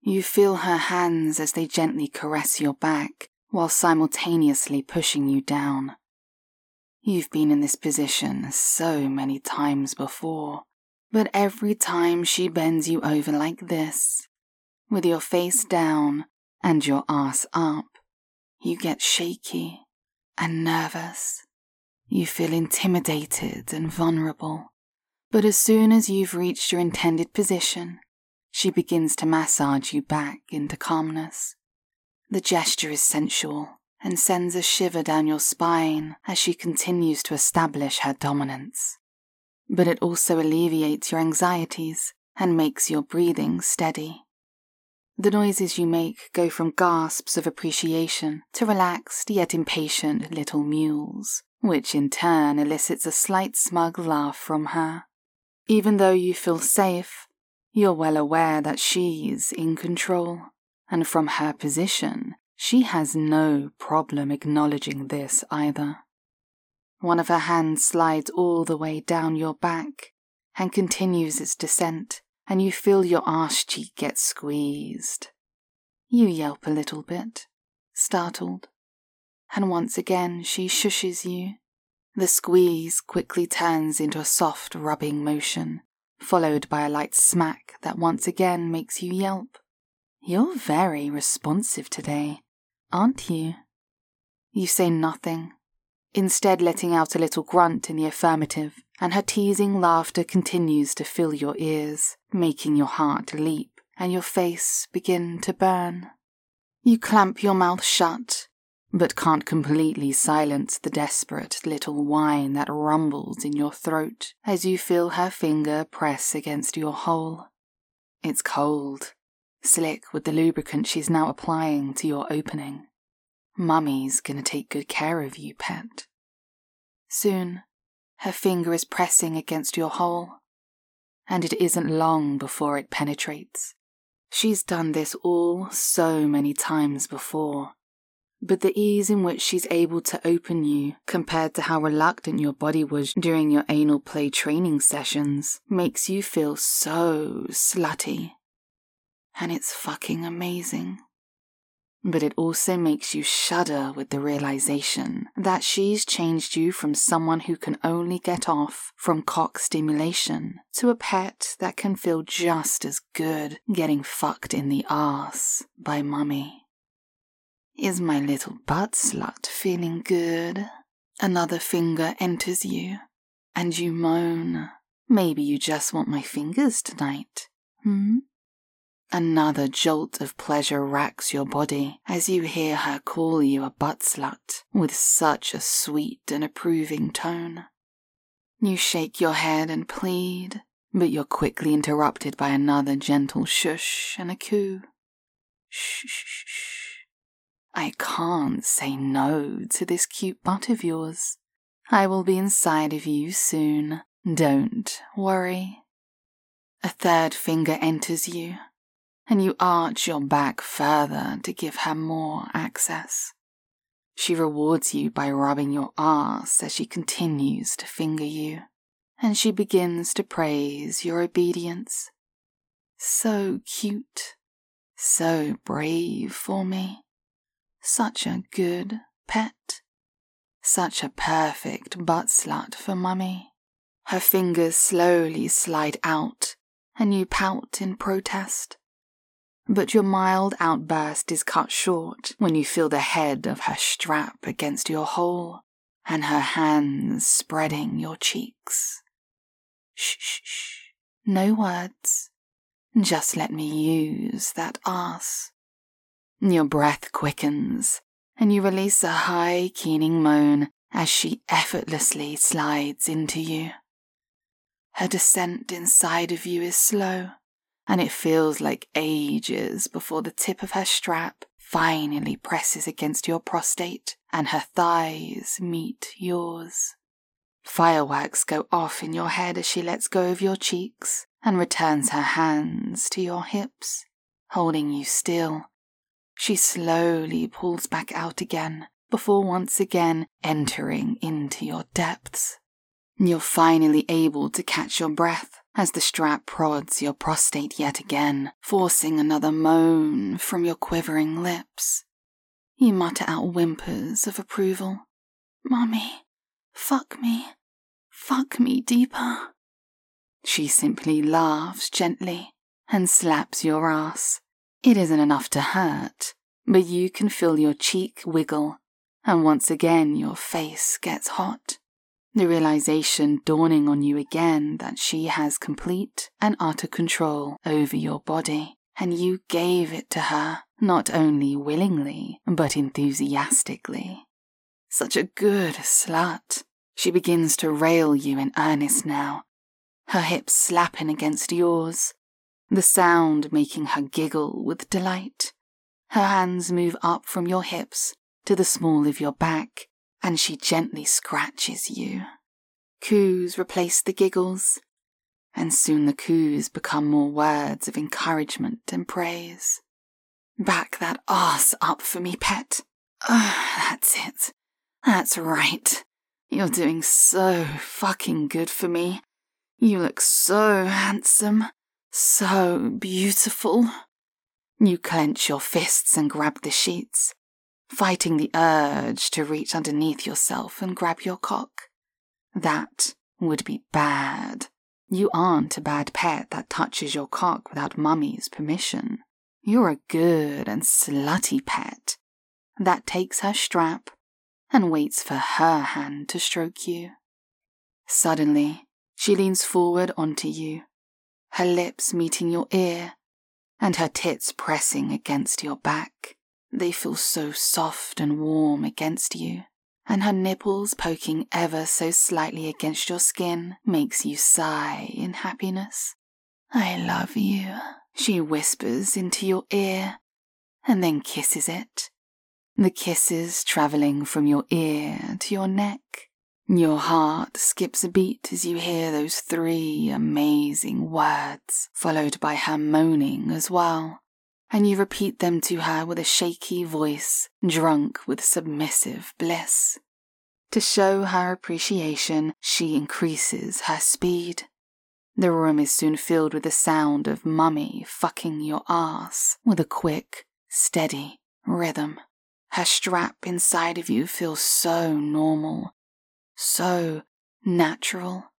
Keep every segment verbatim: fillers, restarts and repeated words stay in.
You feel her hands as they gently caress your back while simultaneously pushing you down. You've been in this position so many times before, but every time she bends you over like this, with your face down and your ass up, you get shaky and nervous. You feel intimidated and vulnerable, but as soon as you've reached your intended position, she begins to massage you back into calmness. The gesture is sensual and sends a shiver down your spine as she continues to establish her dominance. But it also alleviates your anxieties and makes your breathing steady. The noises you make go from gasps of appreciation to relaxed yet impatient little mewls, which in turn elicits a slight smug laugh from her. Even though you feel safe, you're well aware that she's in control, and from her position, she has no problem acknowledging this either. One of her hands slides all the way down your back and continues its descent, and you feel your arse cheek get squeezed. You yelp a little bit, startled, and once again she shushes you. The squeeze quickly turns into a soft rubbing motion, followed by a light smack that once again makes you yelp. You're very responsive today, aren't you? You say nothing, instead letting out a little grunt in the affirmative, and her teasing laughter continues to fill your ears, making your heart leap and your face begin to burn. You clamp your mouth shut, but can't completely silence the desperate little whine that rumbles in your throat as you feel her finger press against your hole. It's cold, slick with the lubricant she's now applying to your opening. Mummy's gonna take good care of you, pet. Soon, her finger is pressing against your hole, and it isn't long before it penetrates. She's done this all so many times before, but the ease in which she's able to open you compared to how reluctant your body was during your anal play training sessions makes you feel so slutty. And it's fucking amazing. But it also makes you shudder with the realization that she's changed you from someone who can only get off from cock stimulation to a pet that can feel just as good getting fucked in the arse by mummy. Is my little butt slut feeling good? Another finger enters you, and you moan. Maybe you just want my fingers tonight, hmm? Another jolt of pleasure racks your body as you hear her call you a butt slut with such a sweet and approving tone. You shake your head and plead, but you're quickly interrupted by another gentle shush and a coo. Shh, shh, shh. I can't say no to this cute butt of yours. I will be inside of you soon. Don't worry. A third finger enters you, and you arch your back further to give her more access. She rewards you by rubbing your arse as she continues to finger you, and she begins to praise your obedience. So cute, so brave for me. Such a good pet. Such a perfect butt slut for mummy. Her fingers slowly slide out, and you pout in protest. But your mild outburst is cut short when you feel the head of her strap against your hole, and her hands spreading your cheeks. Shh, shh, shh. No words. Just let me use that arse. Your breath quickens, and you release a high, keening moan as she effortlessly slides into you. Her descent inside of you is slow, and it feels like ages before the tip of her strap finally presses against your prostate and her thighs meet yours. Fireworks go off in your head as she lets go of your cheeks and returns her hands to your hips, holding you still. She slowly pulls back out again before once again entering into your depths. You're finally able to catch your breath as the strap prods your prostate yet again, forcing another moan from your quivering lips. You mutter out whimpers of approval. Mummy, fuck me. Fuck me deeper. She simply laughs gently and slaps your ass. It isn't enough to hurt, but you can feel your cheek wiggle, and once again your face gets hot. The realization dawning on you again that she has complete and utter control over your body, and you gave it to her, not only willingly, but enthusiastically. Such a good slut. She begins to rail you in earnest now, her hips slapping against yours, the sound making her giggle with delight. Her hands move up from your hips to the small of your back, and she gently scratches you. Coos replace the giggles, and soon the coos become more words of encouragement and praise. Back that ass up for me, pet. Oh, that's it. That's right. You're doing so fucking good for me. You look so handsome, so beautiful. You clench your fists and grab the sheets, fighting the urge to reach underneath yourself and grab your cock. That would be bad. You aren't a bad pet that touches your cock without mummy's permission. You're a good and slutty pet that takes her strap and waits for her hand to stroke you. Suddenly, she leans forward onto you, her lips meeting your ear, and her tits pressing against your back. They feel so soft and warm against you, and her nipples poking ever so slightly against your skin makes you sigh in happiness. I love you, she whispers into your ear, and then kisses it. The kisses travelling from your ear to your neck. Your heart skips a beat as you hear those three amazing words, followed by her moaning as well, and you repeat them to her with a shaky voice, drunk with submissive bliss. To show her appreciation, she increases her speed. The room is soon filled with the sound of mummy fucking your ass with a quick, steady rhythm. Her strap inside of you feels so normal, so natural.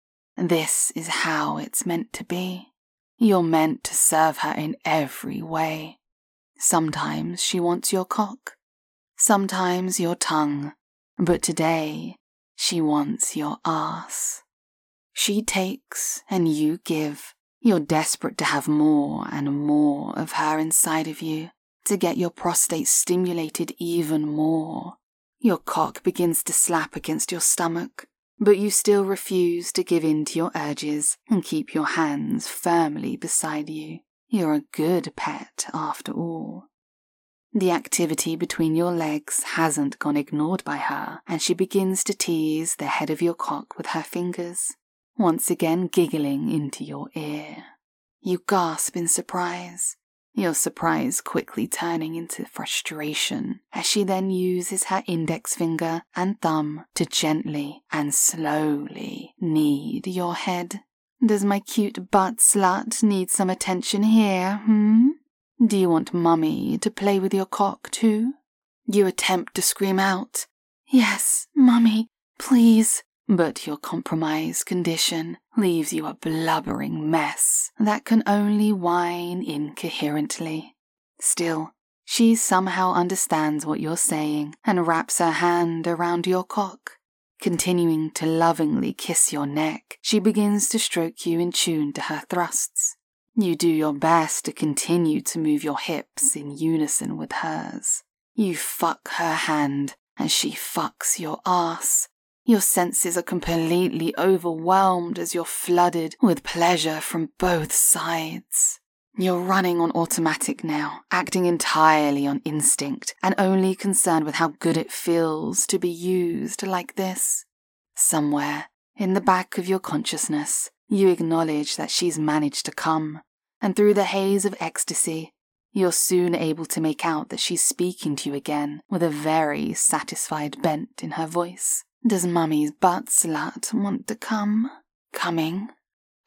This is how it's meant to be. You're meant to serve her in every way. Sometimes she wants your cock, sometimes your tongue, but today she wants your ass. She takes and you give. You're desperate to have more and more of her inside of you, to get your prostate stimulated even more. Your cock begins to slap against your stomach, but you still refuse to give in to your urges and keep your hands firmly beside you. You're a good pet after all. The activity between your legs hasn't gone ignored by her, and she begins to tease the head of your cock with her fingers, once again giggling into your ear. You gasp in surprise, your surprise quickly turning into frustration as she then uses her index finger and thumb to gently and slowly knead your head. Does my cute butt slut need some attention here, hmm? Do you want mummy to play with your cock too? You attempt to scream out, yes, mummy, please. But your compromised condition leaves you a blubbering mess that can only whine incoherently. Still, she somehow understands what you're saying and wraps her hand around your cock. Continuing to lovingly kiss your neck, she begins to stroke you in tune to her thrusts. You do your best to continue to move your hips in unison with hers. You fuck her hand and she fucks your ass. Your senses are completely overwhelmed as you're flooded with pleasure from both sides. You're running on automatic now, acting entirely on instinct and only concerned with how good it feels to be used like this. Somewhere in the back of your consciousness, you acknowledge that she's managed to come, and through the haze of ecstasy, you're soon able to make out that she's speaking to you again with a very satisfied bent in her voice. Does mummy's butt slut want to come? Coming?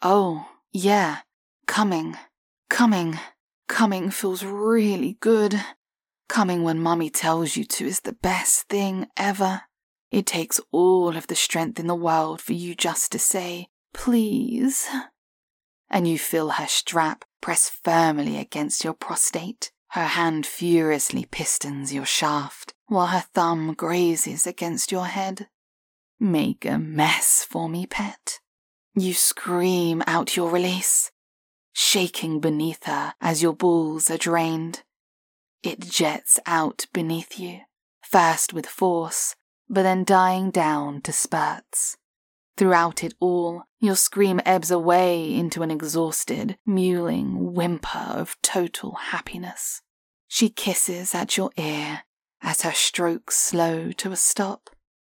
Oh, yeah, coming, coming, coming feels really good. Coming when Mummy tells you to is the best thing ever. It takes all of the strength in the world for you just to say, please. And you feel her strap press firmly against your prostate. Her hand furiously pistons your shaft, while her thumb grazes against your head. Make a mess for me, pet. You scream out your release, shaking beneath her as your balls are drained. It jets out beneath you, first with force, but then dying down to spurts. Throughout it all, your scream ebbs away into an exhausted, mewling whimper of total happiness. She kisses at your ear as her strokes slow to a stop,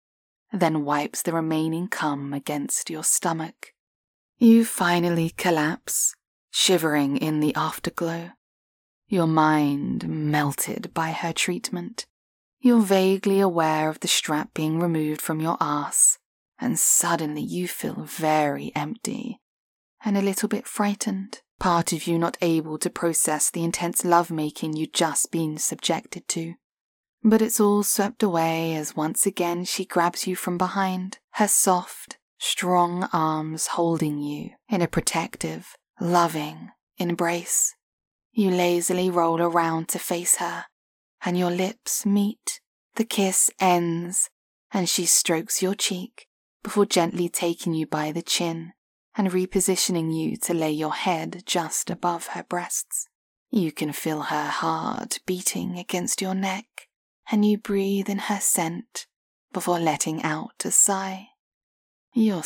then wipes the remaining cum against your stomach. You finally collapse, shivering in the afterglow, your mind melted by her treatment. You're vaguely aware of the strap being removed from your arse, and suddenly you feel very empty and a little bit frightened, part of you not able to process the intense lovemaking you'd just been subjected to. But it's all swept away as once again she grabs you from behind, her soft, strong arms holding you in a protective, loving embrace. You lazily roll around to face her, and your lips meet. The kiss ends, and she strokes your cheek before gently taking you by the chin and repositioning you to lay your head just above her breasts. You can feel her heart beating against your neck, and you breathe in her scent before letting out a sigh. You're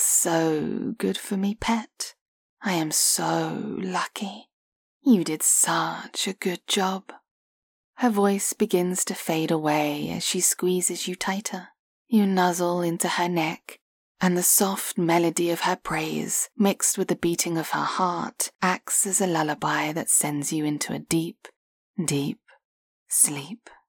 so good for me, pet. I am so lucky. You did such a good job. Her voice begins to fade away as she squeezes you tighter. You nuzzle into her neck, and the soft melody of her praise, mixed with the beating of her heart, acts as a lullaby that sends you into a deep, deep sleep.